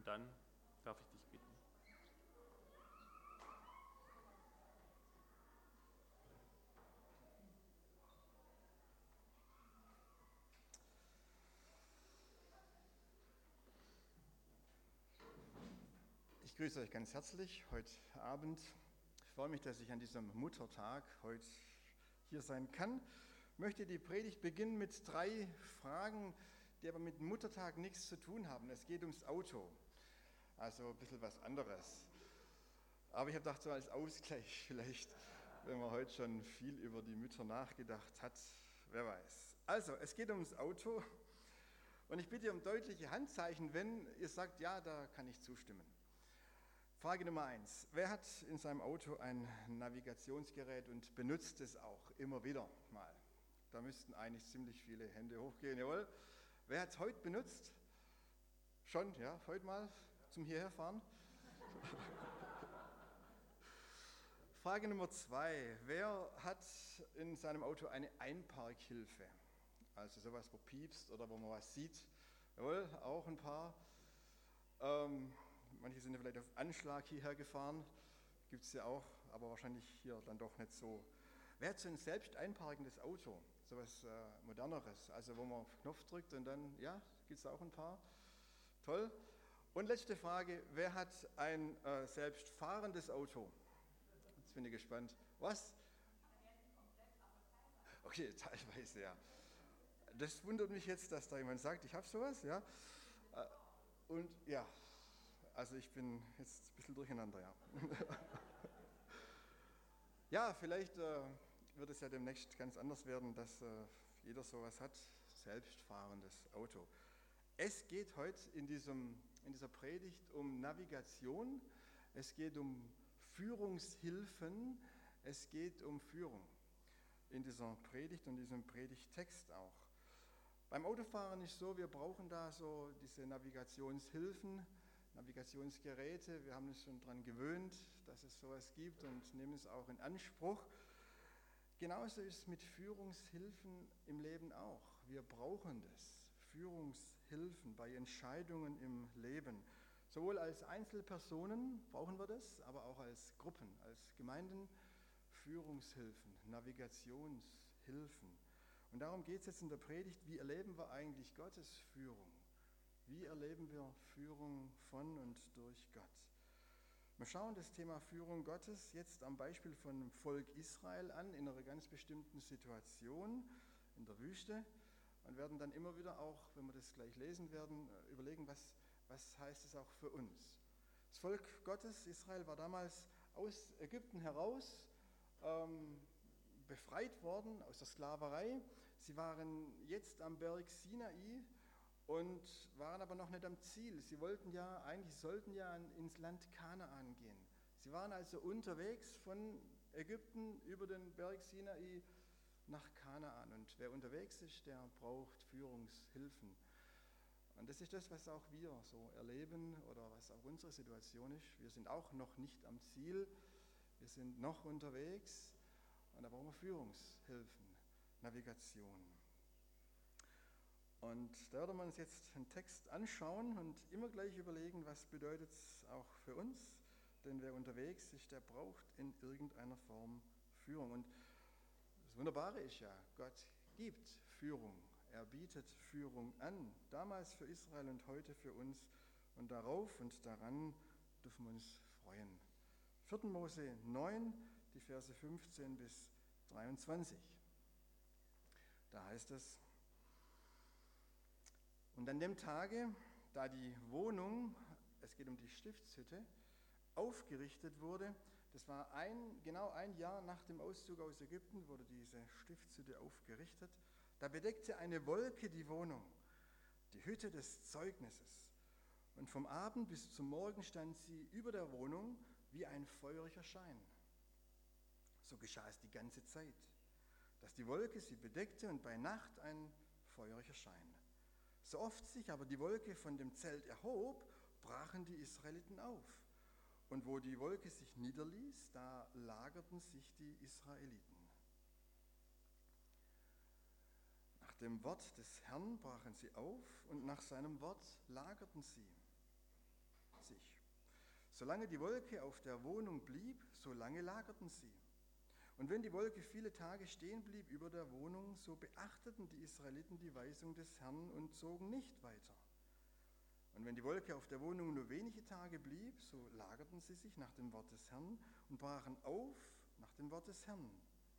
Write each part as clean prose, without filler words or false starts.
dann darf ich dich bitten. Ich grüße euch ganz herzlich heute Abend. Ich freue mich, dass ich an diesem Muttertag heute hier sein kann. Ich möchte die Predigt beginnen mit 3 Fragen, die aber mit dem Muttertag nichts zu tun haben. Es geht ums Auto, also ein bisschen was anderes. Aber ich habe gedacht, so als Ausgleich vielleicht, wenn man heute schon viel über die Mütter nachgedacht hat, wer weiß. Also, es geht ums Auto und ich bitte um deutliche Handzeichen, wenn ihr sagt, ja, da kann ich zustimmen. Frage Nummer 1. Wer hat in seinem Auto ein Navigationsgerät und benutzt es auch immer wieder mal? Da müssten eigentlich ziemlich viele Hände hochgehen, jawohl. Wer hat es heute benutzt? Schon, ja, heute mal zum Hierherfahren? Frage Nummer 2. Wer hat in seinem Auto eine Einparkhilfe? Also sowas, wo piepst oder wo man was sieht? Jawohl, auch ein paar. Manche sind ja vielleicht auf Anschlag hierher gefahren, gibt es ja auch, aber wahrscheinlich hier dann doch nicht so. Wer hat so ein selbst einparkendes Auto, so etwas Moderneres, also wo man auf den Knopf drückt und dann, ja, gibt es auch ein paar. Toll. Und letzte Frage, wer hat ein selbst fahrendes Auto? Jetzt bin ich gespannt. Was? Okay, teilweise, ja. Das wundert mich jetzt, dass da jemand sagt, ich habe sowas, ja. Und ja, also ich bin jetzt ein bisschen durcheinander, ja. Ja, vielleicht wird es ja demnächst ganz anders werden, dass jeder sowas hat, selbstfahrendes Auto. Es geht heute in dieser Predigt um Navigation, es geht um Führungshilfen, es geht um Führung in dieser Predigt und diesem Predigttext auch. Beim Autofahren ist so, wir brauchen da so diese Navigationshilfen, Navigationsgeräte. Wir haben uns schon daran gewöhnt, dass es sowas gibt und nehmen es auch in Anspruch. Genauso ist es mit Führungshilfen im Leben auch. Wir brauchen das, Führungshilfen bei Entscheidungen im Leben. Sowohl als Einzelpersonen brauchen wir das, aber auch als Gruppen, als Gemeinden, Führungshilfen, Navigationshilfen. Und darum geht es jetzt in der Predigt, wie erleben wir eigentlich Gottes Führung? Wie erleben wir Führung von und durch Gott? Wir schauen das Thema Führung Gottes jetzt am Beispiel von dem Volk Israel an, in einer ganz bestimmten Situation in der Wüste und werden dann immer wieder auch, wenn wir das gleich lesen werden, überlegen, was heißt es auch für uns. Das Volk Gottes, Israel, war damals aus Ägypten heraus befreit worden aus der Sklaverei. Sie waren jetzt am Berg Sinai und waren aber noch nicht am Ziel. Sie sollten ja ins Land Kanaan gehen. Sie waren also unterwegs von Ägypten über den Berg Sinai nach Kanaan. Und wer unterwegs ist, der braucht Führungshilfen. Und das ist das, was auch wir so erleben oder was auch unsere Situation ist. Wir sind auch noch nicht am Ziel. Wir sind noch unterwegs und da brauchen wir Führungshilfen, Navigation. Und da werden wir uns jetzt einen Text anschauen und immer gleich überlegen, was bedeutet es auch für uns. Denn wer unterwegs ist, der braucht in irgendeiner Form Führung. Und das Wunderbare ist ja, Gott gibt Führung. Er bietet Führung an, damals für Israel und heute für uns. Und darauf und daran dürfen wir uns freuen. 4. Mose 9, die Verse 15 bis 23. Da heißt es: Und an dem Tage, da die Wohnung, es geht um die Stiftshütte, aufgerichtet wurde, das war genau ein Jahr nach dem Auszug aus Ägypten, wurde diese Stiftshütte aufgerichtet, da bedeckte eine Wolke die Wohnung, die Hütte des Zeugnisses. Und vom Abend bis zum Morgen stand sie über der Wohnung wie ein feuriger Schein. So geschah es die ganze Zeit, dass die Wolke sie bedeckte und bei Nacht ein feuriger Schein. So oft sich aber die Wolke von dem Zelt erhob, brachen die Israeliten auf. Und wo die Wolke sich niederließ, da lagerten sich die Israeliten. Nach dem Wort des Herrn brachen sie auf und nach seinem Wort lagerten sie. Solange die Wolke auf der Wohnung blieb, solange lagerten sie. Und wenn die Wolke viele Tage stehen blieb über der Wohnung, so beachteten die Israeliten die Weisung des Herrn und zogen nicht weiter. Und wenn die Wolke auf der Wohnung nur wenige Tage blieb, so lagerten sie sich nach dem Wort des Herrn und brachen auf nach dem Wort des Herrn.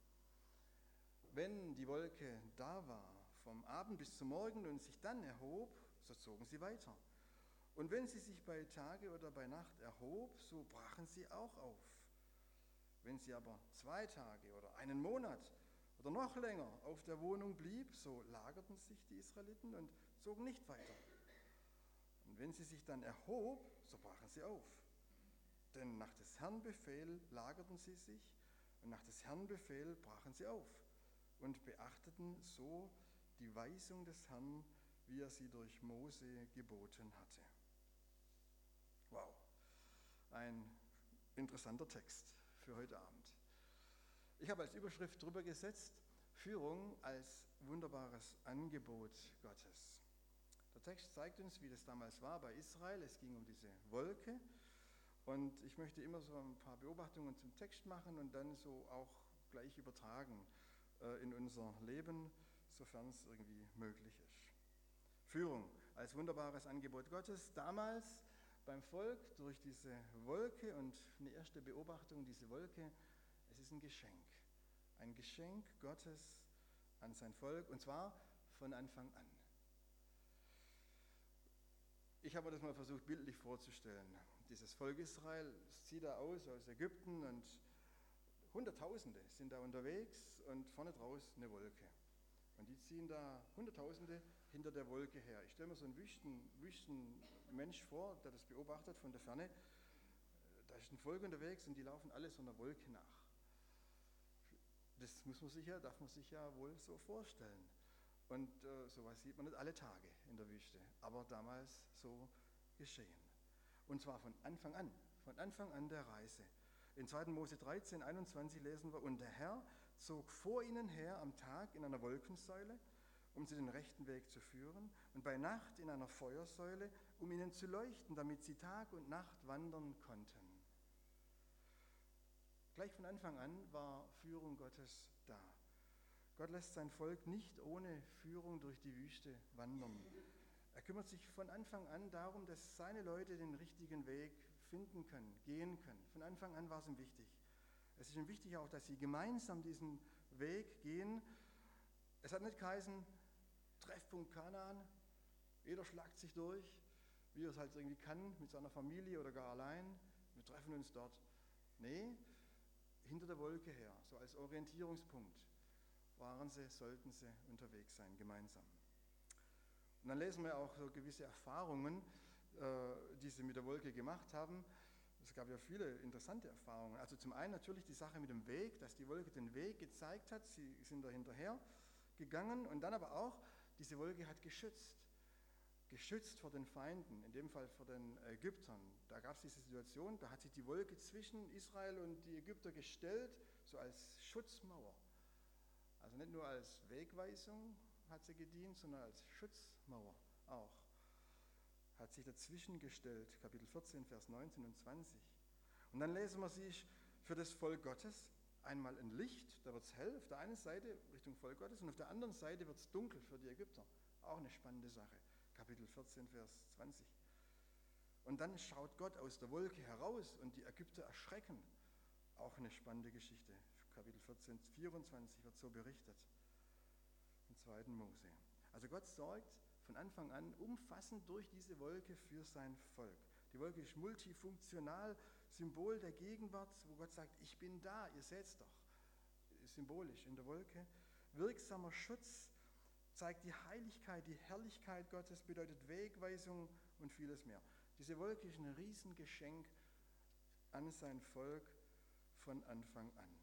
Wenn die Wolke da war, vom Abend bis zum Morgen und sich dann erhob, so zogen sie weiter. Und wenn sie sich bei Tage oder bei Nacht erhob, so brachen sie auch auf. Wenn sie aber 2 Tage oder einen Monat oder noch länger auf der Wohnung blieb, so lagerten sich die Israeliten und zogen nicht weiter. Und wenn sie sich dann erhob, so brachen sie auf. Denn nach des Herrn Befehl lagerten sie sich und nach des Herrn Befehl brachen sie auf und beachteten so die Weisung des Herrn, wie er sie durch Mose geboten hatte. Wow, ein interessanter Text für heute Abend. Ich habe als Überschrift drüber gesetzt, Führung als wunderbares Angebot Gottes. Der Text zeigt uns, wie das damals war bei Israel. Es ging um diese Wolke und ich möchte immer so ein paar Beobachtungen zum Text machen und dann so auch gleich übertragen in unser Leben, sofern es irgendwie möglich ist. Führung als wunderbares Angebot Gottes. Damals beim Volk durch diese Wolke und eine erste Beobachtung, diese Wolke, es ist ein Geschenk. Ein Geschenk Gottes an sein Volk und zwar von Anfang an. Ich habe mir das mal versucht bildlich vorzustellen. Dieses Volk Israel zieht da aus Ägypten und Hunderttausende sind da unterwegs und vorne draus eine Wolke. Und die ziehen da Hunderttausende hinter der Wolke her. Ich stelle mir so einen wüsten Mensch vor, der das beobachtet von der Ferne. Da ist ein Volk unterwegs und die laufen alle so einer Wolke nach. Das darf man sich ja wohl so vorstellen. Und sowas sieht man nicht alle Tage in der Wüste, aber damals so geschehen. Und zwar von Anfang an der Reise. In 2. Mose 13, 21 lesen wir, und der Herr zog vor ihnen her am Tag in einer Wolkensäule, um sie den rechten Weg zu führen, und bei Nacht in einer Feuersäule, um ihnen zu leuchten, damit sie Tag und Nacht wandern konnten. Gleich von Anfang an war Führung Gottes da. Gott lässt sein Volk nicht ohne Führung durch die Wüste wandern. Er kümmert sich von Anfang an darum, dass seine Leute den richtigen Weg finden können, gehen können. Von Anfang an war es ihm wichtig. Es ist ihm wichtig auch, dass sie gemeinsam diesen Weg gehen. Es hat nicht geheißen, Treffpunkt Kanaan, jeder schlagt sich durch, wie er es halt irgendwie kann, mit seiner Familie oder gar allein. Wir treffen uns dort. Nee, hinter der Wolke her, so als Orientierungspunkt sollten sie unterwegs sein, gemeinsam. Und dann lesen wir auch so gewisse Erfahrungen, die sie mit der Wolke gemacht haben. Es gab ja viele interessante Erfahrungen. Also zum einen natürlich die Sache mit dem Weg, dass die Wolke den Weg gezeigt hat. Sie sind da hinterher gegangen und dann aber auch, diese Wolke hat geschützt vor den Feinden, in dem Fall vor den Ägyptern. Da gab es diese Situation, da hat sich die Wolke zwischen Israel und die Ägypter gestellt, so als Schutzmauer. Also nicht nur als Wegweisung hat sie gedient, sondern als Schutzmauer auch. Hat sich dazwischen gestellt, Kapitel 14, Vers 19 und 20. Und dann lesen wir sich für das Volk Gottes einmal ein Licht, da wird es hell auf der einen Seite Richtung Volk Gottes und auf der anderen Seite wird es dunkel für die Ägypter. Auch eine spannende Sache, Kapitel 14, Vers 20. Und dann schaut Gott aus der Wolke heraus und die Ägypter erschrecken. Auch eine spannende Geschichte. Kapitel 14, 24 wird so berichtet. Im 2. Mose. Also Gott sorgt von Anfang an umfassend durch diese Wolke für sein Volk. Die Wolke ist multifunktional, Symbol der Gegenwart, wo Gott sagt, ich bin da, ihr seht es doch. Symbolisch in der Wolke. Wirksamer Schutz zeigt die Heiligkeit, die Herrlichkeit Gottes, bedeutet Wegweisung und vieles mehr. Diese Wolke ist ein Riesengeschenk an sein Volk von Anfang an.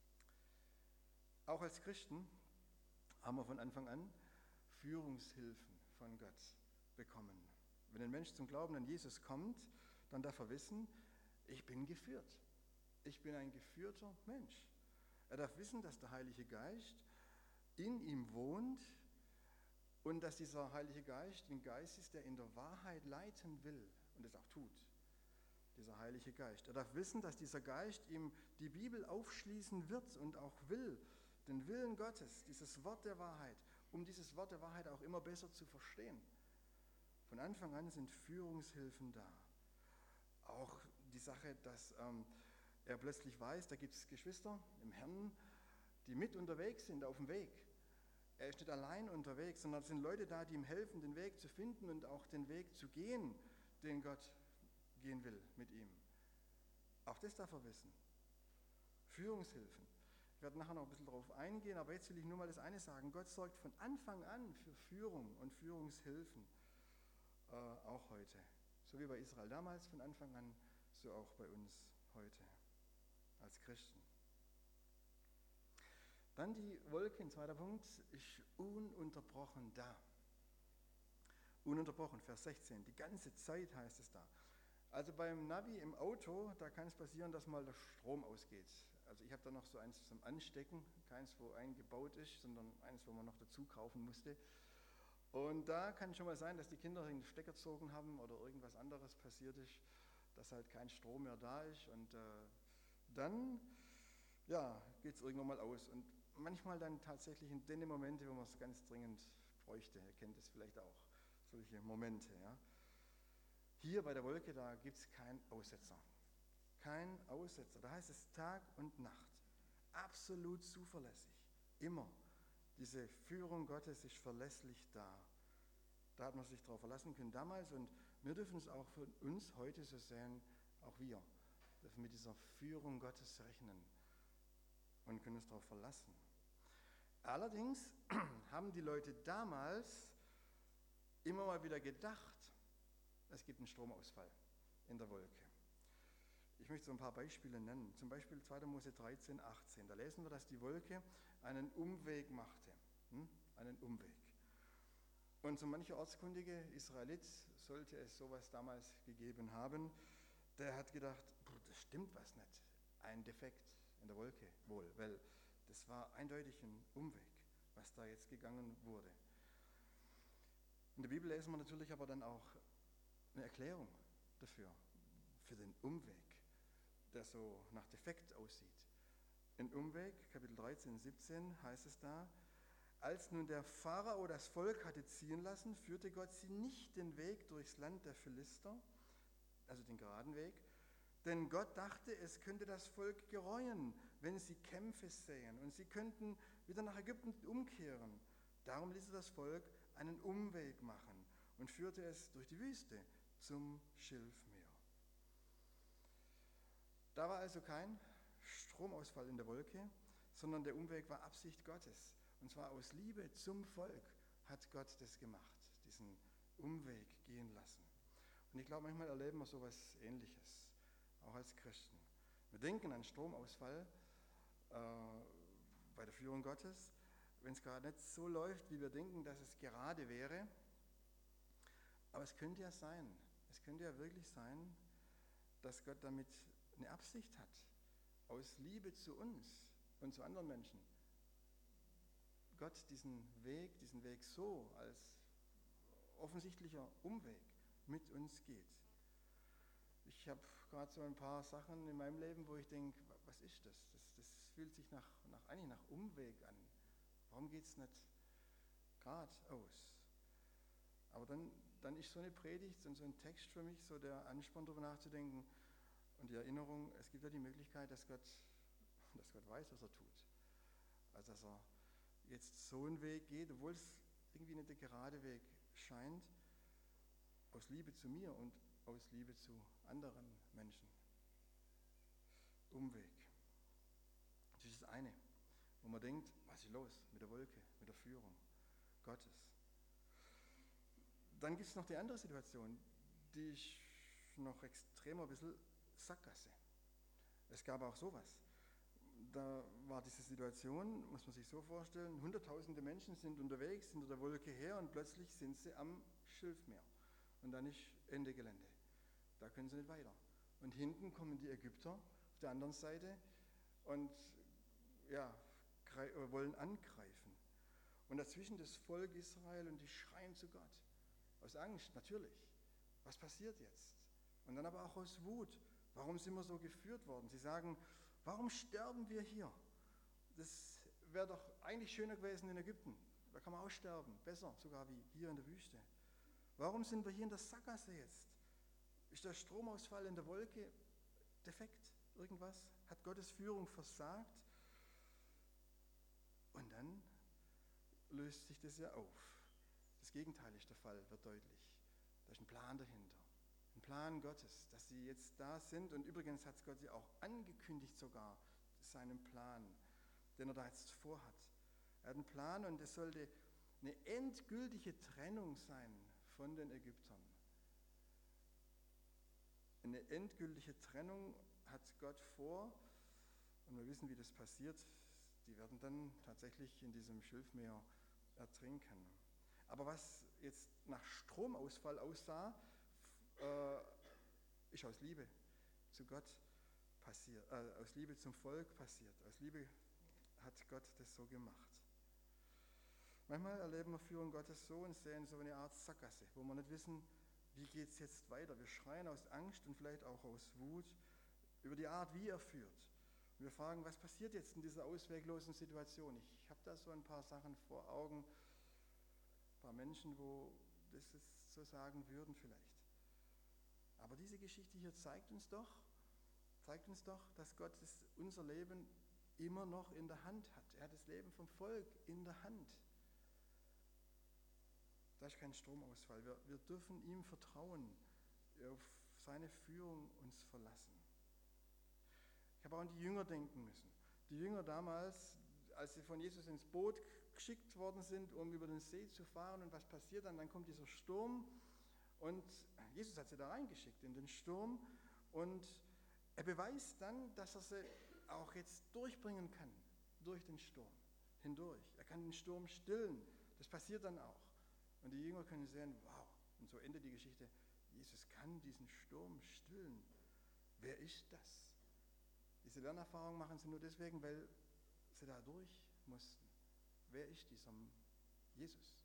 Auch als Christen haben wir von Anfang an Führungshilfen von Gott bekommen. Wenn ein Mensch zum Glauben an Jesus kommt, dann darf er wissen, ich bin geführt. Ich bin ein geführter Mensch. Er darf wissen, dass der Heilige Geist in ihm wohnt und dass dieser Heilige Geist ein Geist ist, der in der Wahrheit leiten will und es auch tut. dieser Heilige Geist. Er darf wissen, dass dieser Geist ihm die Bibel aufschließen wird und auch will, den Willen Gottes, dieses Wort der Wahrheit, um dieses Wort der Wahrheit auch immer besser zu verstehen. Von Anfang an sind Führungshilfen da. Auch die Sache, dass er plötzlich weiß, da gibt es Geschwister im Herrn, die mit unterwegs sind auf dem Weg. Er ist nicht allein unterwegs, sondern es sind Leute da, die ihm helfen, den Weg zu finden und auch den Weg zu gehen, den Gott gehen will mit ihm. Auch das darf er wissen. Führungshilfen. Ich werde nachher noch ein bisschen darauf eingehen, aber jetzt will ich nur mal das eine sagen. Gott sorgt von Anfang an für Führung und Führungshilfen, auch heute. So wie bei Israel damals von Anfang an, so auch bei uns heute als Christen. Dann die Wolke, ein zweiter Punkt, ist ununterbrochen da. Ununterbrochen, Vers 16, die ganze Zeit heißt es da. Also beim Navi im Auto, da kann es passieren, dass mal der Strom ausgeht. Also ich habe da noch so eins zum Anstecken, keins, wo eingebaut ist, sondern eins, wo man noch dazu kaufen musste. Und da kann schon mal sein, dass die Kinder den Stecker gezogen haben oder irgendwas anderes passiert ist, dass halt kein Strom mehr da ist. Und dann geht es irgendwann mal aus. Und manchmal dann tatsächlich in den Momenten, wo man es ganz dringend bräuchte. Ihr kennt es vielleicht auch, solche Momente. Ja. Hier bei der Wolke, da gibt es keinen Aussetzer. Kein Aussetzer. Da heißt es Tag und Nacht. Absolut zuverlässig. Immer. Diese Führung Gottes ist verlässlich da. Da hat man sich darauf verlassen können damals und wir dürfen es auch für uns heute so sehen, auch wir dürfen mit dieser Führung Gottes rechnen und können uns darauf verlassen. Allerdings haben die Leute damals immer mal wieder gedacht, es gibt einen Stromausfall in der Wolke. Ich möchte so ein paar Beispiele nennen. Zum Beispiel 2. Mose 13, 18. Da lesen wir, dass die Wolke einen Umweg machte. Einen Umweg. Und so mancher ortskundige Israelit, sollte es sowas damals gegeben haben, der hat gedacht, das stimmt was nicht. Ein Defekt in der Wolke wohl, weil das war eindeutig ein Umweg, was da jetzt gegangen wurde. In der Bibel lesen wir natürlich aber dann auch eine Erklärung dafür, für den Umweg, der so nach Defekt aussieht. In Umweg, Kapitel 13, 17 heißt es da, als nun der Pharao das Volk hatte ziehen lassen, führte Gott sie nicht den Weg durchs Land der Philister, also den geraden Weg, denn Gott dachte, es könnte das Volk gereuen, wenn sie Kämpfe sähen und sie könnten wieder nach Ägypten umkehren. Darum ließ er das Volk einen Umweg machen und führte es durch die Wüste zum Schilfmeer. Da war also kein Stromausfall in der Wolke, sondern der Umweg war Absicht Gottes. Und zwar aus Liebe zum Volk hat Gott das gemacht, diesen Umweg gehen lassen. Und ich glaube, manchmal erleben wir sowas Ähnliches, auch als Christen. Wir denken an Stromausfall bei der Führung Gottes, wenn es gerade nicht so läuft, wie wir denken, dass es gerade wäre. Aber es könnte ja sein, es könnte ja wirklich sein, dass Gott damit eine Absicht hat, aus Liebe zu uns und zu anderen Menschen. Gott diesen Weg so als offensichtlicher Umweg mit uns geht. Ich habe gerade so ein paar Sachen in meinem Leben, wo ich denke, was ist das? Das fühlt sich eigentlich nach Umweg an. Warum geht es nicht geradeaus? Aber dann ist so eine Predigt und so ein Text für mich so der Ansporn, darüber nachzudenken und die Erinnerung, es gibt ja die Möglichkeit, dass Gott weiß, was er tut. Also dass er jetzt so einen Weg geht, obwohl es irgendwie nicht der gerade Weg scheint, aus Liebe zu mir und aus Liebe zu anderen Menschen. Umweg. Das ist das eine, wo man denkt, was ist los mit der Wolke, mit der Führung Gottes. Dann gibt es noch die andere Situation, die ich noch extremer ein bisschen Sackgasse. Es gab auch sowas. Da war diese Situation, muss man sich so vorstellen, hunderttausende Menschen sind unterwegs hinter der Wolke her und plötzlich sind sie am Schilfmeer. Und dann ist Ende Gelände. Da können sie nicht weiter. Und hinten kommen die Ägypter auf der anderen Seite und wollen angreifen. Und dazwischen das Volk Israel und die schreien zu Gott. Aus Angst, natürlich. Was passiert jetzt? Und dann aber auch aus Wut. Warum sind wir so geführt worden? Sie sagen, warum sterben wir hier? Das wäre doch eigentlich schöner gewesen in Ägypten. Da kann man auch sterben, besser sogar wie hier in der Wüste. Warum sind wir hier in der Sackgasse jetzt? Ist der Stromausfall in der Wolke defekt? Irgendwas? Hat Gottes Führung versagt? Und dann löst sich das ja auf. Das Gegenteil ist der Fall, wird deutlich. Da ist ein Plan dahinter. Ein Plan Gottes, dass sie jetzt da sind. Und übrigens hat es Gott ja auch angekündigt sogar, seinen Plan, den er da jetzt vorhat. Er hat einen Plan und es sollte eine endgültige Trennung sein von den Ägyptern. Eine endgültige Trennung hat Gott vor und wir wissen, wie das passiert. Die werden dann tatsächlich in diesem Schilfmeer ertrinken. Aber was jetzt nach Stromausfall aussah, ist aus Liebe zu Gott passiert, aus Liebe zum Volk passiert. Aus Liebe hat Gott das so gemacht. Manchmal erleben wir Führung Gottes so und sehen so eine Art Sackgasse, wo wir nicht wissen, wie geht es jetzt weiter. Wir schreien aus Angst und vielleicht auch aus Wut über die Art, wie er führt. Und wir fragen, was passiert jetzt in dieser ausweglosen Situation? Ich habe da so ein paar Sachen vor Augen, ein paar Menschen, wo das jetzt so sagen würden vielleicht. Aber diese Geschichte hier zeigt uns doch, dass Gott unser Leben immer noch in der Hand hat. Er hat das Leben vom Volk in der Hand. Da ist kein Stromausfall. Wir dürfen ihm vertrauen, auf seine Führung uns verlassen. Ich habe auch an die Jünger denken müssen. Die Jünger damals, als sie von Jesus ins Boot geschickt worden sind, um über den See zu fahren, und was passiert dann? Dann kommt dieser Sturm und Jesus hat sie da reingeschickt in den Sturm und er beweist dann, dass er sie auch jetzt durchbringen kann, durch den Sturm hindurch. Er kann den Sturm stillen. Das passiert dann auch. Und die Jünger können sehen, wow, und so endet die Geschichte, Jesus kann diesen Sturm stillen. Wer ist das? Diese Lernerfahrung machen sie nur deswegen, weil sie da durch mussten. Wer ist dieser Jesus?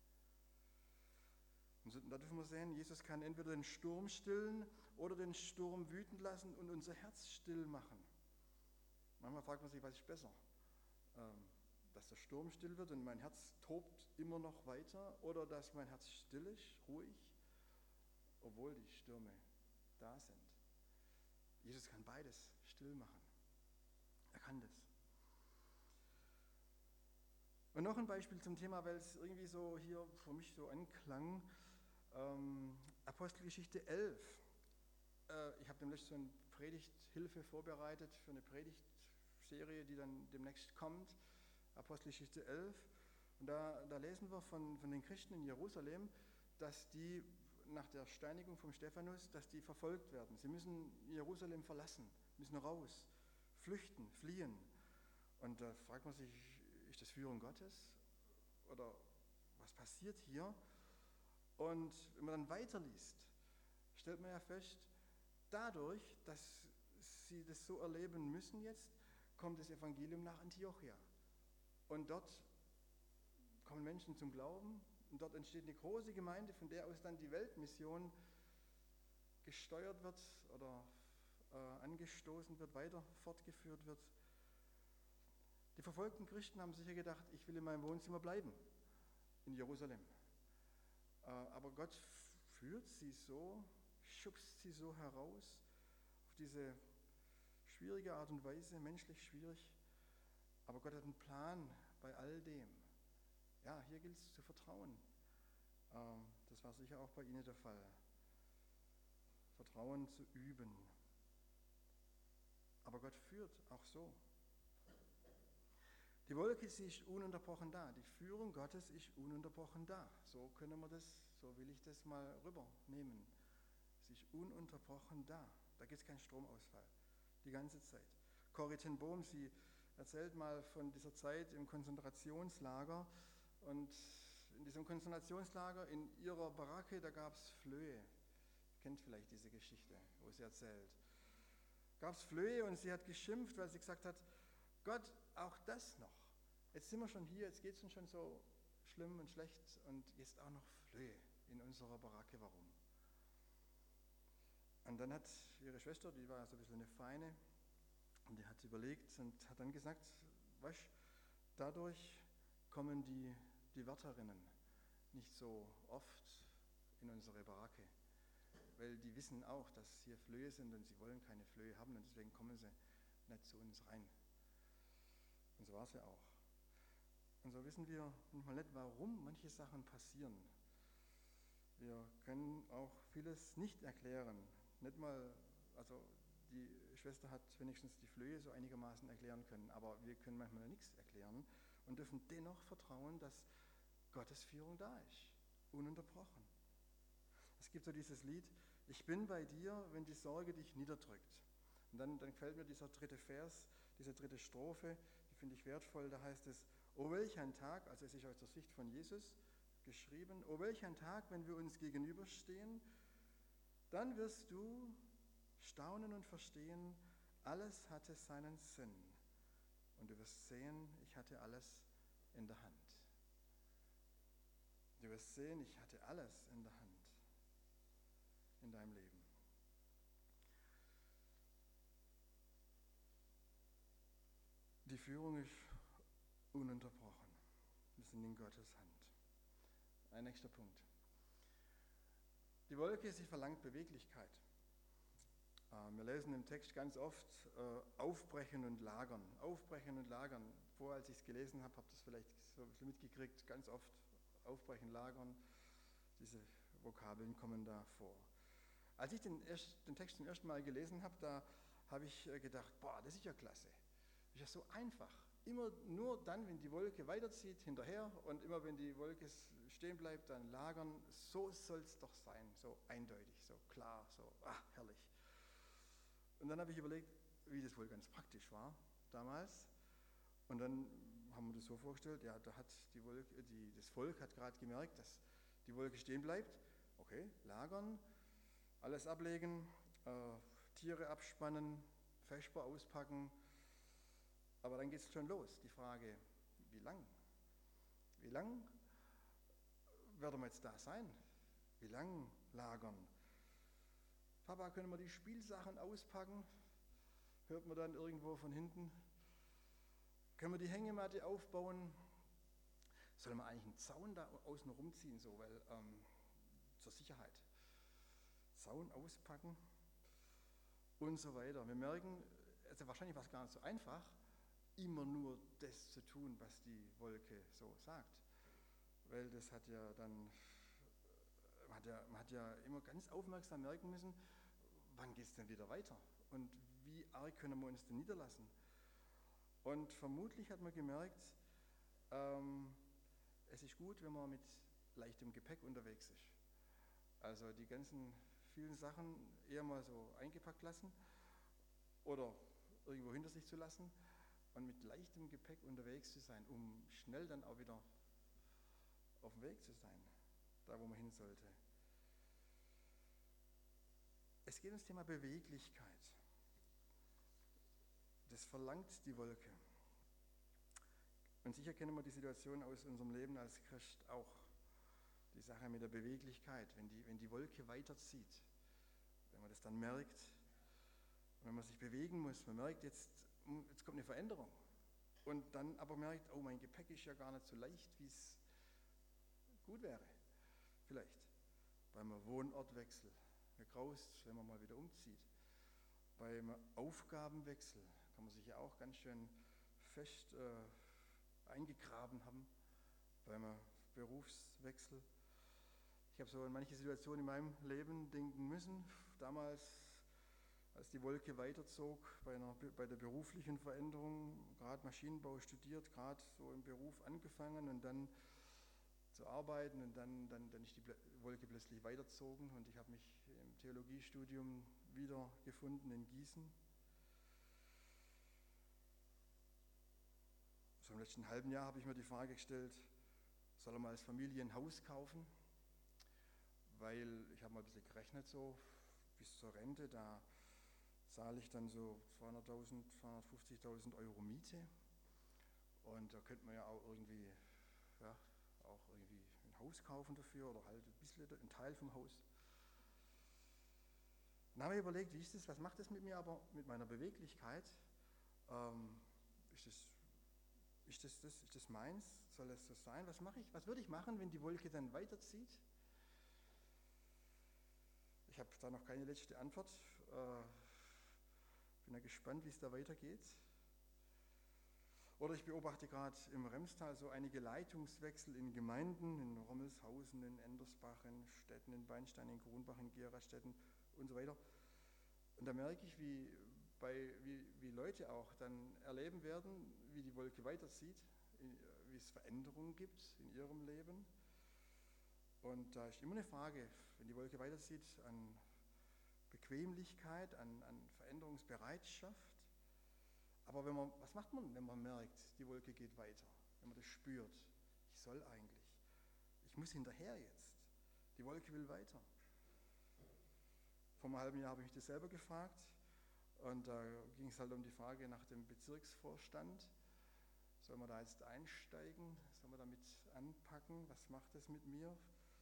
Und da dürfen wir sehen, Jesus kann entweder den Sturm stillen oder den Sturm wüten lassen und unser Herz still machen. Manchmal fragt man sich, was ist besser? Dass der Sturm still wird und mein Herz tobt immer noch weiter oder dass mein Herz still ist, ruhig, obwohl die Stürme da sind. Jesus kann beides still machen. Er kann das. Und noch ein Beispiel zum Thema, weil es irgendwie so hier für mich so anklang. Apostelgeschichte 11. Ich habe demnächst so eine Predigthilfe vorbereitet für eine Predigtserie, die dann demnächst kommt. Apostelgeschichte 11. Und da lesen wir von den Christen in Jerusalem, dass die nach der Steinigung von Stephanus, dass die verfolgt werden. Sie müssen Jerusalem verlassen, müssen raus, flüchten, fliehen. Und da fragt man sich, ist das Führung Gottes? Oder was passiert hier? Und wenn man dann weiterliest, stellt man ja fest, dadurch, dass sie das so erleben müssen jetzt, kommt das Evangelium nach Antiochia. Und dort kommen Menschen zum Glauben und dort entsteht eine große Gemeinde, von der aus dann die Weltmission gesteuert wird oder angestoßen wird, weiter fortgeführt wird. Die verfolgten Christen haben sicher gedacht, ich will in meinem Wohnzimmer bleiben, in Jerusalem. Aber Gott führt sie so, schubst sie so heraus, auf diese schwierige Art und Weise, menschlich schwierig. Aber Gott hat einen Plan bei all dem. Ja, hier gilt es zu vertrauen. Das war sicher auch bei Ihnen der Fall. Vertrauen zu üben. Aber Gott führt auch so. Die Wolke, sie ist ununterbrochen da. Die Führung Gottes ist ununterbrochen da. So können wir das, so will ich das mal rübernehmen. Sie ist ununterbrochen da. Da gibt es keinen Stromausfall. Die ganze Zeit. Corrie ten Boom, sie erzählt mal von dieser Zeit im Konzentrationslager. Und in diesem Konzentrationslager, in ihrer Baracke, da gab es Flöhe. Ihr kennt vielleicht diese Geschichte, wo sie erzählt. Gab es Flöhe und sie hat geschimpft, weil sie gesagt hat, Gott, auch das noch. Jetzt sind wir schon hier, jetzt geht es uns schon so schlimm und schlecht und jetzt auch noch Flöhe in unserer Baracke. Warum? Und dann hat ihre Schwester, die war so ein bisschen eine Feine, und die hat überlegt und hat dann gesagt, weißt, dadurch kommen die Wärterinnen nicht so oft in unsere Baracke, weil die wissen auch, dass hier Flöhe sind und sie wollen keine Flöhe haben und deswegen kommen sie nicht zu uns rein. Und so war es ja auch. Und so wissen wir manchmal nicht, warum manche Sachen passieren. Wir können auch vieles nicht erklären. Nicht mal, also die Schwester hat wenigstens die Flöhe so einigermaßen erklären können, aber wir können manchmal nichts erklären und dürfen dennoch vertrauen, dass Gottes Führung da ist, ununterbrochen. Es gibt so dieses Lied, ich bin bei dir, wenn die Sorge dich niederdrückt. Und dann gefällt mir dieser dritte Vers, diese dritte Strophe, die finde ich wertvoll, da heißt es, oh welch ein Tag, also es ist aus der Sicht von Jesus geschrieben, oh welch ein Tag, wenn wir uns gegenüberstehen, dann wirst du staunen und verstehen, alles hatte seinen Sinn. Und du wirst sehen, ich hatte alles in der Hand. Du wirst sehen, ich hatte alles in der Hand in deinem Leben. Die Führung ist ununterbrochen. Wir sind in Gottes Hand. Ein nächster Punkt. Die Wolke, sie verlangt Beweglichkeit. Wir lesen im Text ganz oft aufbrechen und lagern. Aufbrechen und lagern. Vorher, als ich es gelesen habe, habt ihr es vielleicht so ein bisschen mitgekriegt. Ganz oft aufbrechen, lagern. Diese Vokabeln kommen da vor. Als ich den Text zum ersten Mal gelesen habe, da habe ich gedacht, boah, das ist ja klasse. Das ist ja so einfach. Immer nur dann, wenn die Wolke weiterzieht, hinterher und immer wenn die Wolke stehen bleibt, dann lagern. So soll es doch sein, so eindeutig, so klar, so herrlich. Und dann habe ich überlegt, wie das wohl ganz praktisch war damals. Und dann haben wir das so vorgestellt, ja, da hat das Volk hat gerade gemerkt, dass die Wolke stehen bleibt. Okay, lagern, alles ablegen, Tiere abspannen, Vesper auspacken. Aber dann geht es schon los, die Frage, wie lang? Wie lang werden wir jetzt da sein? Wie lang lagern? Papa, können wir die Spielsachen auspacken? Hört man dann irgendwo von hinten. Können wir die Hängematte aufbauen? Sollen wir eigentlich einen Zaun da außen rumziehen, so, weil zur Sicherheit. Zaun auspacken und so weiter. Wir merken, also wahrscheinlich war es gar nicht so einfach, immer nur das zu tun, was die Wolke so sagt. Weil das hat ja dann, man hat ja immer ganz aufmerksam merken müssen, wann geht es denn wieder weiter und wie arg können wir uns denn niederlassen. Und vermutlich hat man gemerkt, es ist gut, wenn man mit leichtem Gepäck unterwegs ist. Also die ganzen vielen Sachen eher mal so eingepackt lassen oder irgendwo hinter sich zu lassen und mit leichtem Gepäck unterwegs zu sein, um schnell dann auch wieder auf dem Weg zu sein, da wo man hin sollte. Es geht ums Thema Beweglichkeit. Das verlangt die Wolke. Und sicher kennen wir die Situation aus unserem Leben als Christ auch. Die Sache mit der Beweglichkeit, wenn die Wolke weiterzieht, wenn man das dann merkt, wenn man sich bewegen muss, man merkt, jetzt kommt eine Veränderung. Und dann aber merkt, oh, mein Gepäck ist ja gar nicht so leicht, wie es gut wäre. Vielleicht beim Wohnortwechsel, mir graust, wenn man mal wieder umzieht. Beim Aufgabenwechsel kann man sich ja auch ganz schön fest eingegraben haben, beim Berufswechsel. Ich habe so an manche Situationen in meinem Leben denken müssen, damals, als die Wolke weiterzog, bei der beruflichen Veränderung, gerade Maschinenbau studiert, gerade so im Beruf angefangen und dann zu arbeiten und dann ist die Wolke plötzlich weiterzogen und ich habe mich im Theologiestudium wiedergefunden in Gießen. So im letzten halben Jahr habe ich mir die Frage gestellt, soll man als Familie ein Haus kaufen? Weil ich habe mal ein bisschen gerechnet, so bis zur Rente, da zahle ich dann so 200.000, 250.000 Euro Miete. Und da könnte man ja auch irgendwie ein Haus kaufen dafür oder halt ein bisschen, ein Teil vom Haus. Dann habe ich überlegt, wie ist das, was macht das mit mir, aber mit meiner Beweglichkeit? Ähm, ist, das, ist das meins? Soll das so sein? Was mache ich? Was würde ich machen, wenn die Wolke dann weiterzieht? Ich habe da noch keine letzte Antwort. Bin ja gespannt, wie es da weitergeht. Oder ich beobachte gerade im Remstal so einige Leitungswechsel in Gemeinden, in Rommelshausen, in Endersbach, in Stetten, in Beinstein, in Grunbach, in Gerastetten und so weiter. Und da merke ich, wie Leute auch dann erleben werden, wie die Wolke weiterzieht, wie es Veränderungen gibt in ihrem Leben. Und da ist immer eine Frage, wenn die Wolke weiterzieht, an Bequemlichkeit, an Veränderungsbereitschaft. Aber was macht man, wenn man merkt, die Wolke geht weiter, wenn man das spürt? Ich soll eigentlich. Ich muss hinterher jetzt. Die Wolke will weiter. Vor einem halben Jahr habe ich mich das selber gefragt und da ging es halt um die Frage nach dem Bezirksvorstand. Soll man da jetzt einsteigen? Soll man damit anpacken? Was macht das mit mir?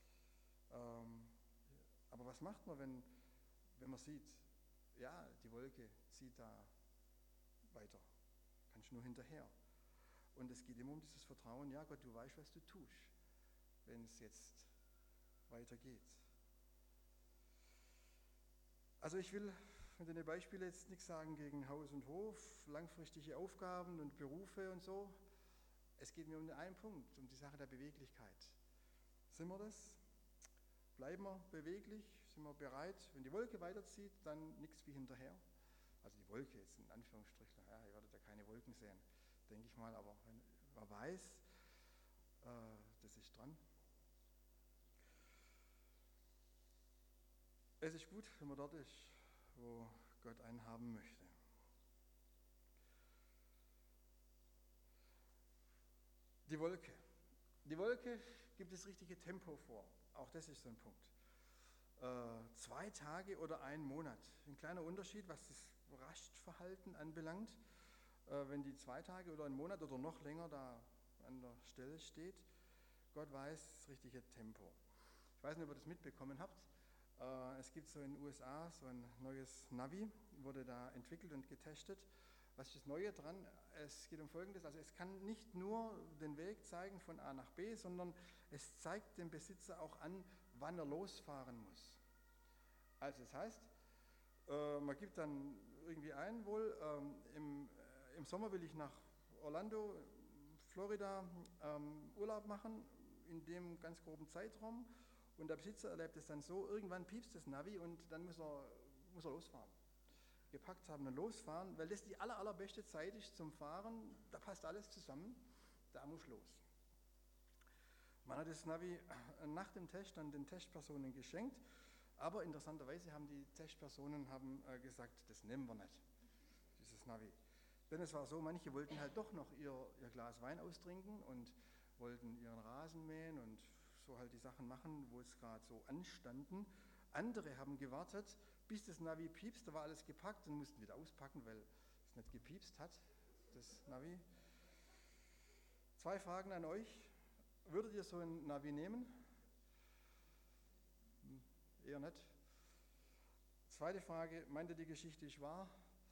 Aber was macht man, wenn man sieht, ja, die Wolke zieht da weiter, kannst nur hinterher. Und es geht immer um dieses Vertrauen, ja Gott, du weißt, was du tust, wenn es jetzt weitergeht. Also ich will mit den Beispielen jetzt nichts sagen gegen Haus und Hof, langfristige Aufgaben und Berufe und so. Es geht mir um einen Punkt, um die Sache der Beweglichkeit. Sind wir das? Bleiben wir beweglich? Sind wir bereit? Wenn die Wolke weiterzieht, dann nichts wie hinterher. Also die Wolke jetzt in Anführungsstrichen, ja, ihr werdet ja keine Wolken sehen, denke ich mal, aber wenn man weiß, das ist dran. Es ist gut, wenn man dort ist, wo Gott einen haben möchte. Die Wolke. Die Wolke gibt das richtige Tempo vor. Auch das ist so ein Punkt. 2 Tage oder 1 Monat. Ein kleiner Unterschied, was das Rastverhalten anbelangt. Wenn die 2 Tage oder 1 Monat oder noch länger da an der Stelle steht, Gott weiß das richtige Tempo. Ich weiß nicht, ob ihr das mitbekommen habt. Es gibt so in den USA so ein neues Navi, wurde da entwickelt und getestet. Was ist das Neue dran? Es geht um Folgendes, also es kann nicht nur den Weg zeigen von A nach B, sondern es zeigt dem Besitzer auch an, wann er losfahren muss. Also das heißt, man gibt dann irgendwie ein, wohl im Sommer will ich nach Orlando, Florida Urlaub machen, in dem ganz groben Zeitraum. Und der Besitzer erlebt es dann so, irgendwann piepst das Navi und dann muss er losfahren. Gepackt haben und losfahren, weil das die allerbeste Zeit ist zum Fahren, da passt alles zusammen, da muss los. Man hat das Navi nach dem Test dann den Testpersonen geschenkt, aber interessanterweise haben die Testpersonen gesagt, das nehmen wir nicht, dieses Navi. Denn es war so, manche wollten halt doch noch ihr Glas Wein austrinken und wollten ihren Rasen mähen und so halt die Sachen machen, wo es gerade so anstanden. Andere haben gewartet, bis das Navi piepst, da war alles gepackt und mussten wieder auspacken, weil es nicht gepiepst hat, das Navi. 2 Fragen an euch. Würdet ihr so ein Navi nehmen? Eher nicht. Zweite Frage, meint ihr, die Geschichte ist wahr?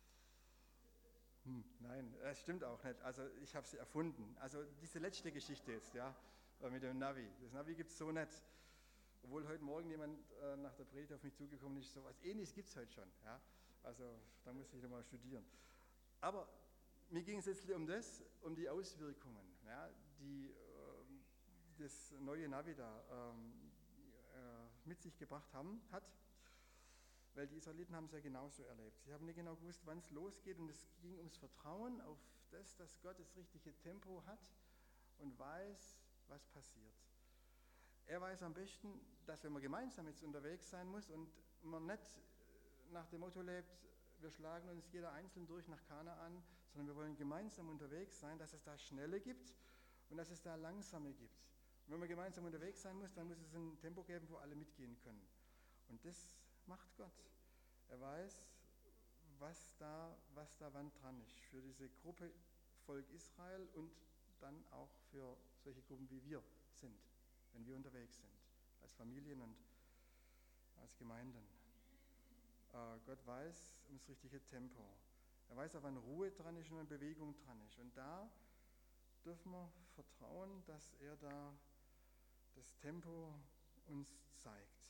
Nein, das stimmt auch nicht. Also ich habe sie erfunden. Also diese letzte Geschichte jetzt, ja, mit dem Navi. Das Navi gibt es so nicht. Obwohl heute Morgen jemand nach der Predigt auf mich zugekommen ist, so was Ähnliches gibt es heute schon. Ja? Also da muss ich nochmal studieren. Aber mir ging es jetzt um die Auswirkungen, ja, die das neue Navi da mit sich gebracht hat. Weil die Israeliten haben es ja genauso erlebt. Sie haben nicht genau gewusst, wann es losgeht und es ging ums Vertrauen auf das, dass Gott das richtige Tempo hat und weiß, was passiert. Er weiß am besten, dass wenn man gemeinsam jetzt unterwegs sein muss und man nicht nach dem Motto lebt, wir schlagen uns jeder einzeln durch nach Kanaan, sondern wir wollen gemeinsam unterwegs sein, dass es da Schnelle gibt und dass es da Langsame gibt. Und wenn man gemeinsam unterwegs sein muss, dann muss es ein Tempo geben, wo alle mitgehen können. Und das macht Gott. Er weiß, was da wann dran ist. Für diese Gruppe Volk Israel und dann auch für solche Gruppen wie wir sind, wenn wir unterwegs sind, als Familien und als Gemeinden. Gott weiß um das richtige Tempo. Er weiß auch, wann Ruhe dran ist und wann Bewegung dran ist. Und da dürfen wir vertrauen, dass er da das Tempo uns zeigt.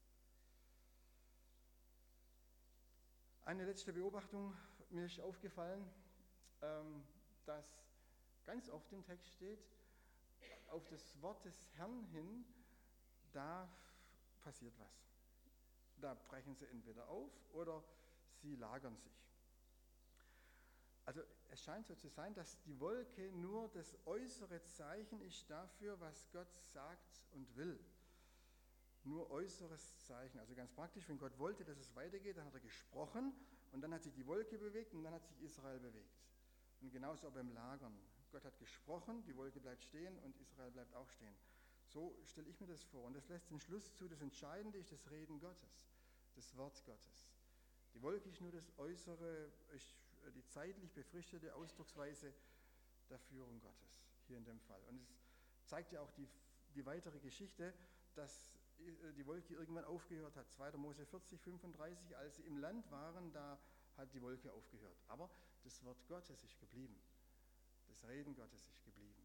Eine letzte Beobachtung, mir ist aufgefallen, dass ganz oft im Text steht, auf das Wort des Herrn hin, da passiert was. Da brechen sie entweder auf oder sie lagern sich. Also es scheint so zu sein, dass die Wolke nur das äußere Zeichen ist dafür, was Gott sagt und will. Nur äußeres Zeichen. Also ganz praktisch, wenn Gott wollte, dass es weitergeht, dann hat er gesprochen und dann hat sich die Wolke bewegt und dann hat sich Israel bewegt. Und genauso auch beim Lagern. Gott hat gesprochen, die Wolke bleibt stehen und Israel bleibt auch stehen. So stelle ich mir das vor. Und das lässt den Schluss zu, das Entscheidende ist das Reden Gottes, das Wort Gottes. Die Wolke ist nur das äußere, die zeitlich befristete Ausdrucksweise der Führung Gottes, hier in dem Fall. Und es zeigt ja auch die weitere Geschichte, dass die Wolke irgendwann aufgehört hat. 2. Mose 40, 35, als sie im Land waren, da hat die Wolke aufgehört. Aber das Wort Gottes ist geblieben. Das Reden Gottes ist geblieben.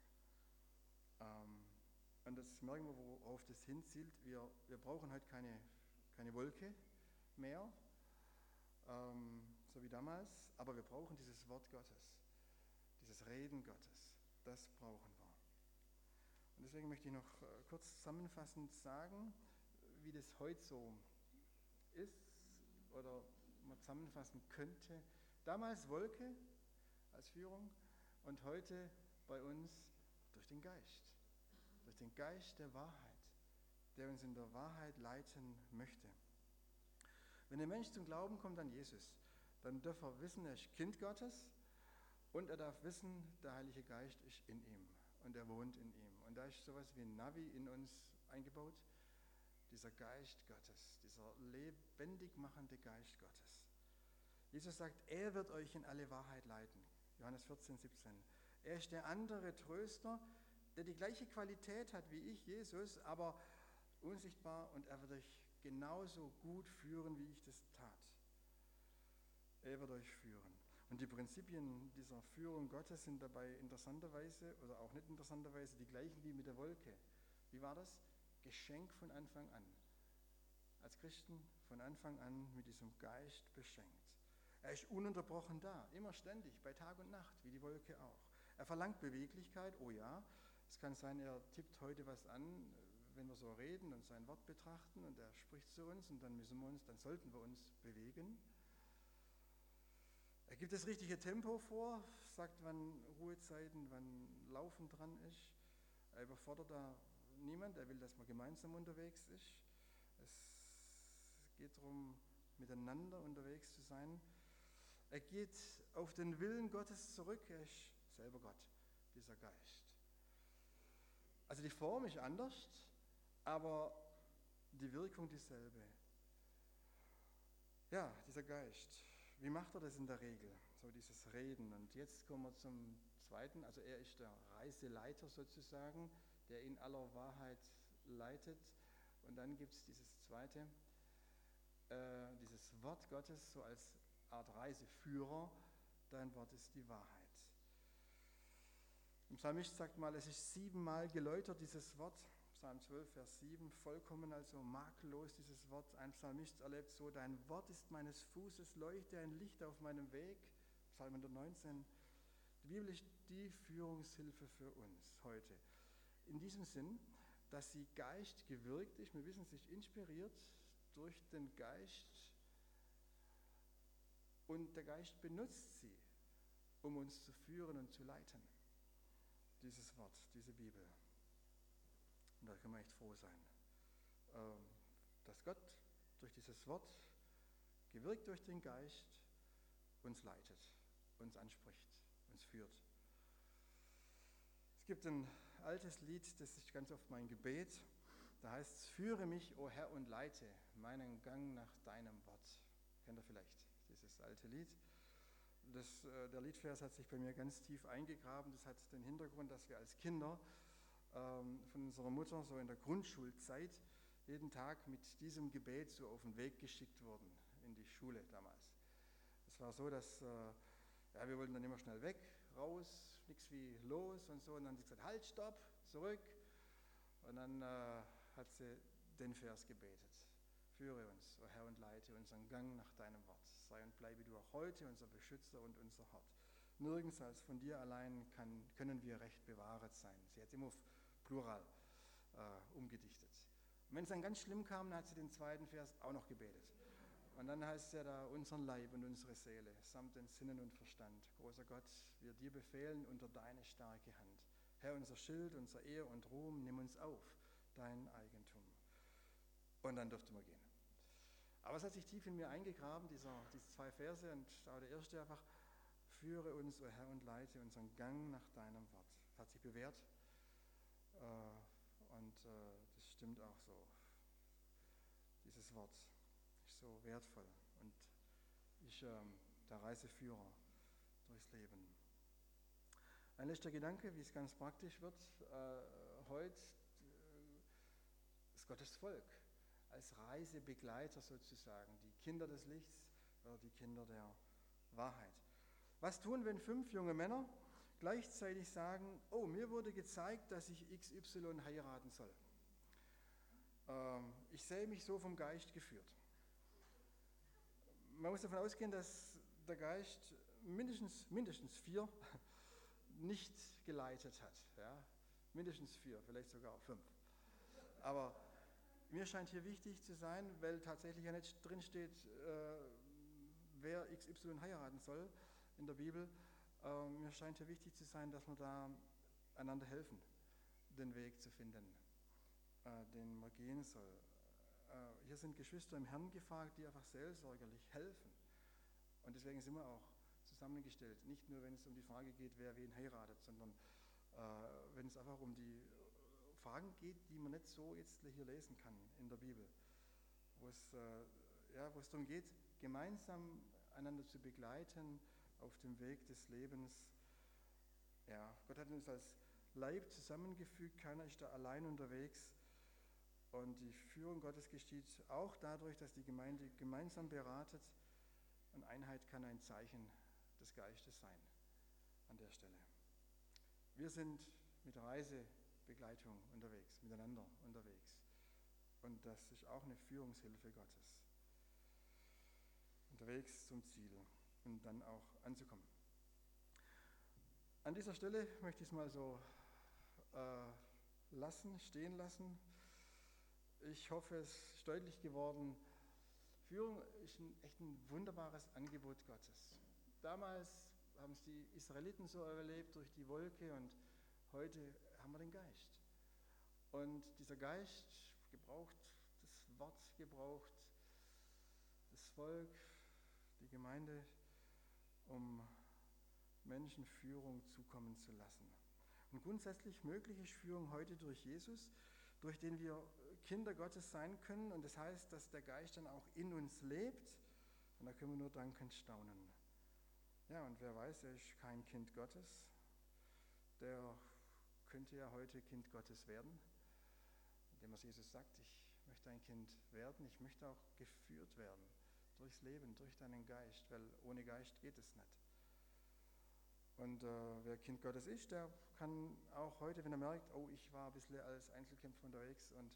Und das merken wir, worauf das hinzielt. Wir brauchen heute keine Wolke mehr, so wie damals, aber wir brauchen dieses Wort Gottes, dieses Reden Gottes. Das brauchen wir. Und deswegen möchte ich noch kurz zusammenfassend sagen, wie das heute so ist oder man zusammenfassen könnte. Damals Wolke als Führung und heute bei uns durch den Geist der Wahrheit, der uns in der Wahrheit leiten möchte. Wenn der Mensch zum Glauben kommt an Jesus, dann darf er wissen, er ist Kind Gottes und er darf wissen, der Heilige Geist ist in ihm und er wohnt in ihm. Und da ist sowas wie ein Navi in uns eingebaut, dieser Geist Gottes, dieser lebendig machende Geist Gottes. Jesus sagt, er wird euch in alle Wahrheit leiten. Johannes 14, 17. Er ist der andere Tröster, der die gleiche Qualität hat wie ich, Jesus, aber unsichtbar und er wird euch genauso gut führen, wie ich das tat. Er wird euch führen. Und die Prinzipien dieser Führung Gottes sind dabei interessanterweise oder auch nicht interessanterweise die gleichen wie mit der Wolke. Wie war das? Geschenk von Anfang an. Als Christen von Anfang an mit diesem Geist beschenkt. Er ist ununterbrochen da, immer ständig, bei Tag und Nacht, wie die Wolke auch. Er verlangt Beweglichkeit, oh ja. Es kann sein, er tippt heute was an, wenn wir so reden und sein Wort betrachten und er spricht zu uns und dann sollten wir uns bewegen. Er gibt das richtige Tempo vor, sagt, wann Ruhezeiten, wann Laufen dran ist. Er überfordert da niemand, er will, dass man gemeinsam unterwegs ist. Es geht darum, miteinander unterwegs zu sein. Er geht auf den Willen Gottes zurück, er ist selber Gott, dieser Geist. Also die Form ist anders, aber die Wirkung dieselbe. Ja, dieser Geist. Wie macht er das in der Regel? So dieses Reden. Und jetzt kommen wir zum Zweiten. Also er ist der Reiseleiter sozusagen, der in aller Wahrheit leitet. Und dann gibt es dieses Zweite, dieses Wort Gottes so als Art Reiseführer. Dein Wort ist die Wahrheit. Im Psalmist sagt mal, es ist 7-mal geläutert, dieses Wort. Psalm 12, Vers 7, vollkommen, also makellos dieses Wort. Ein Psalmist erlebt so, dein Wort ist meines Fußes Leuchte, ein Licht auf meinem Weg. Psalm 119. Die Bibel ist die Führungshilfe für uns heute. In diesem Sinn, dass sie Geist gewirkt ist, wir wissen, sie ist inspiriert durch den Geist und der Geist benutzt sie, um uns zu führen und zu leiten. Dieses Wort, diese Bibel. Und da können wir echt froh sein, dass Gott durch dieses Wort, gewirkt durch den Geist, uns leitet, uns anspricht, uns führt. Es gibt ein altes Lied, das ist ganz oft mein Gebet. Da heißt es, führe mich, o Herr, und leite meinen Gang nach deinem Wort. Kennt ihr vielleicht dieses alte Lied? Der Liedvers hat sich bei mir ganz tief eingegraben. Das hat den Hintergrund, dass wir als Kinder von unserer Mutter so in der Grundschulzeit jeden Tag mit diesem Gebet so auf den Weg geschickt wurden. in die Schule damals. Es war so, dass wir wollten dann immer schnell weg, raus, nichts wie los und so. Und dann hat sie gesagt, halt, stopp, zurück. Und dann hat sie den Vers gebetet. Führe uns, o Herr, und leite unseren Gang nach deinem Wort. Sei und bleibe du auch heute unser Beschützer und unser Hort. Nirgends als von dir allein können wir recht bewahret sein. Sie hat immer auf Plural umgedichtet. Und wenn es dann ganz schlimm kam, dann hat sie den zweiten Vers auch noch gebetet. Und dann heißt es ja da, unseren Leib und unsere Seele, samt den Sinnen und Verstand. Großer Gott, wir dir befehlen unter deine starke Hand. Herr, unser Schild, unser Ehr und Ruhm, nimm uns auf, dein Eigentum. Und dann durfte man gehen. Aber es hat sich tief in mir eingegraben, diese 2 Verse, und da der erste einfach, führe uns, o Herr, und leite unseren Gang nach deinem Wort. Das hat sich bewährt und das stimmt auch so. Dieses Wort ist so wertvoll und ist der Reiseführer durchs Leben. Ein letzter Gedanke, wie es ganz praktisch wird. Heute ist Gottes Volk als Reisebegleiter sozusagen, die Kinder des Lichts oder die Kinder der Wahrheit. Was tun, wenn 5 junge Männer gleichzeitig sagen, oh, mir wurde gezeigt, dass ich XY heiraten soll. Ich sehe mich so vom Geist geführt. Man muss davon ausgehen, dass der Geist mindestens 4 nicht geleitet hat. Ja? Mindestens 4, vielleicht sogar 5. Aber mir scheint hier wichtig zu sein, weil tatsächlich ja nicht drin steht, wer XY heiraten soll in der Bibel. Mir scheint hier wichtig zu sein, dass wir da einander helfen, den Weg zu finden, den man gehen soll. Hier sind Geschwister im Herrn gefragt, die einfach seelsorgerlich helfen. Und deswegen sind wir auch zusammengestellt. Nicht nur, wenn es um die Frage geht, wer wen heiratet, sondern wenn es einfach um die Fragen geht, die man nicht so jetzt hier lesen kann in der Bibel. Wo es darum geht, gemeinsam einander zu begleiten auf dem Weg des Lebens. Ja, Gott hat uns als Leib zusammengefügt, keiner ist da allein unterwegs. Und die Führung Gottes geschieht auch dadurch, dass die Gemeinde gemeinsam beratet. Und Einheit kann ein Zeichen des Geistes sein an der Stelle. Wir sind mit Reisebegleitung unterwegs, miteinander unterwegs. Und das ist auch eine Führungshilfe Gottes. Unterwegs zum Ziel und dann auch anzukommen. An dieser Stelle möchte ich es mal so stehen lassen. Ich hoffe, es ist deutlich geworden, Führung ist echt ein wunderbares Angebot Gottes. Damals haben es die Israeliten so erlebt durch die Wolke und heute haben wir den Geist. Und dieser Geist gebraucht das Wort, gebraucht das Volk, die Gemeinde, um Menschen Führung zukommen zu lassen. Und grundsätzlich möglich ist Führung heute durch Jesus, durch den wir Kinder Gottes sein können. Und das heißt, dass der Geist dann auch in uns lebt. Und da können wir nur dankend staunen. Ja, und wer weiß, er ist kein Kind Gottes. Der könnte ja heute Kind Gottes werden, indem er Jesus sagt, ich möchte ein Kind werden, ich möchte auch geführt werden durchs Leben, durch deinen Geist, weil ohne Geist geht es nicht. Und wer Kind Gottes ist, der kann auch heute, wenn er merkt, oh, ich war ein bisschen als Einzelkämpfer unterwegs und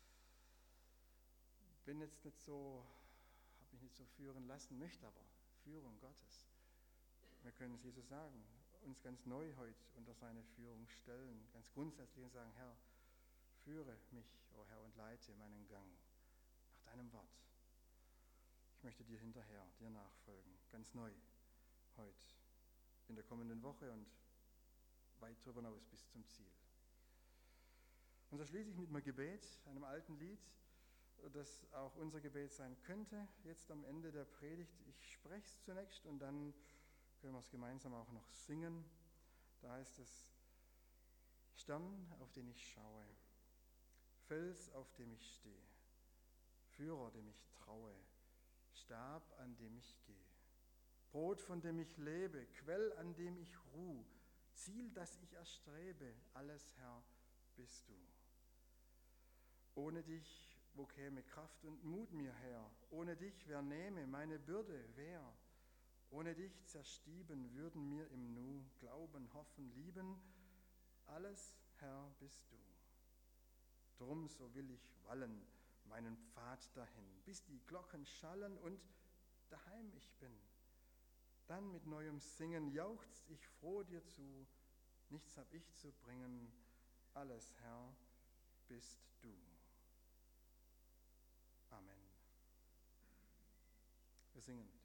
bin jetzt nicht so, habe mich nicht so führen lassen, möchte aber Führung Gottes. Wir können es Jesus sagen, uns ganz neu heute unter seine Führung stellen, ganz grundsätzlich und sagen, Herr, führe mich, o Herr, und leite meinen Gang nach deinem Wort. Ich möchte dir hinterher, dir nachfolgen, ganz neu heute, in der kommenden Woche und weit darüber hinaus bis zum Ziel. Und so schließe ich mit einem Gebet, einem alten Lied, das auch unser Gebet sein könnte, jetzt am Ende der Predigt. Ich spreche es zunächst und dann können wir es gemeinsam auch noch singen. Da heißt es, Stern, auf den ich schaue, Fels, auf dem ich stehe, Führer, dem ich traue, Stab, an dem ich gehe, Brot, von dem ich lebe, Quell, an dem ich ruh, Ziel, das ich erstrebe, alles, Herr, bist du. Ohne dich wo käme Kraft und Mut mir her? Ohne dich, wer nehme meine Bürde, wer? Ohne dich zerstieben würden mir im Nu Glauben, Hoffen, Lieben, alles, Herr, bist du. Drum so will ich wallen, meinen Pfad dahin, bis die Glocken schallen und daheim ich bin. Dann mit neuem Singen jauchzt ich froh dir zu, nichts hab ich zu bringen, alles, Herr, bist du. Amen. Wir singen.